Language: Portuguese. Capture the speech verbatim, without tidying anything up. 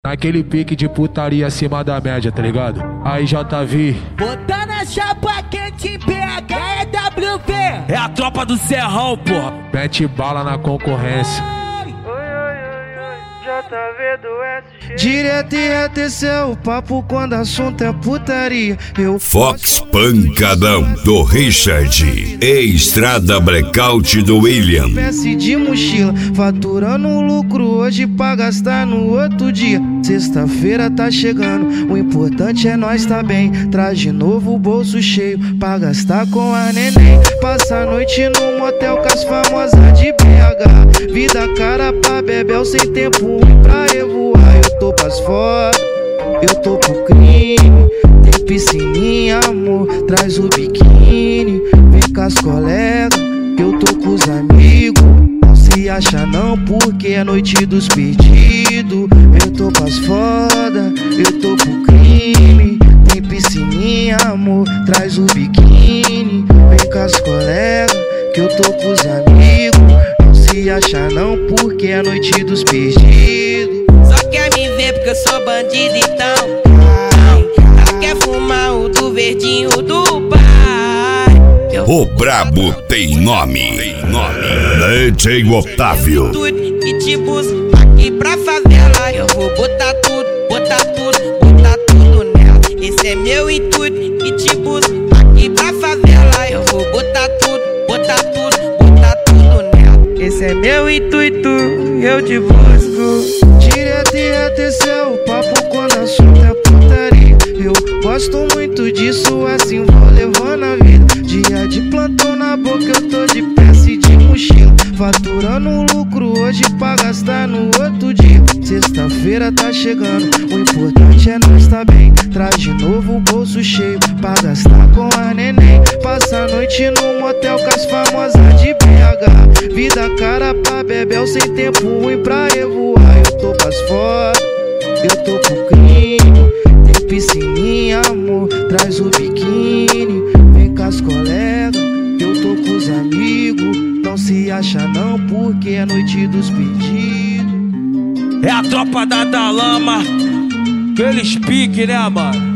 Naquele pique de putaria acima da média, tá ligado? Aí J V botando a chapa quente em P H é W V. É a tropa do Serrão, porra. mete bala na concorrência. Direto e reto, esse é o papo quando assunto é putaria. Eu Fox Pancadão do Richard e Estrada Blackout do William. Peça de mochila, faturando lucro hoje pra gastar no outro dia. Sexta-feira tá chegando, o importante é nós tá bem. Traz de novo o bolso cheio pra gastar com a neném. Passa a noite no motel com as famosas de B H. Vida cara pra bebel sem tempo ruim pra revoar. Eu tô pras foda, eu tô pro crime. Tem piscininha, amor, traz o biquíni. Vem com as colegas, eu tô com os amigos. Não se acha não porque é noite dos perdidos. Eu tô pras foda, eu tô pro crime. Tem piscininha, amor, traz o biquíni. Vem com as colegas, que eu tô com os amigos. Não se acha não porque é noite dos perdidos. Só quer me ver porque eu sou bandido então. Só quer fumar o do verdinho do pai. Eu O brabo tem nome, tem nome. D J Otávio. E te busco aqui pra favela. Eu vou botar tudo, botar tudo, botar tudo nela. Esse é meu intuito. E te busco aqui pra favela. Eu vou botar tudo, botar tudo, botar tudo nela. Esse é meu intuito, eu te busco. Direto e reto, esse é o papo quando assunto é putaria. Eu gosto muito disso, assim vou levando a vida. Dia de plantão na boca, eu tô de peça e de mochila. Faturando lucro hoje pra gastar no outro dia. Sexta-feira tá chegando, o importante é nós tá bem. Traz de novo o bolso cheio pra gastar com a neném. Passa a noite no motel com as famosas de B H. Vida cara pra bebel sem tempo ruim pra revoar. Eu tô pras foda, eu tô pro crime. Tem piscininha, amor, traz o biquíni. Vem com as colegas, eu tô com os amigos. Não se acha não porque é noite dos pedidos. É a tropa da Dalama. Aqueles pique, né, mano?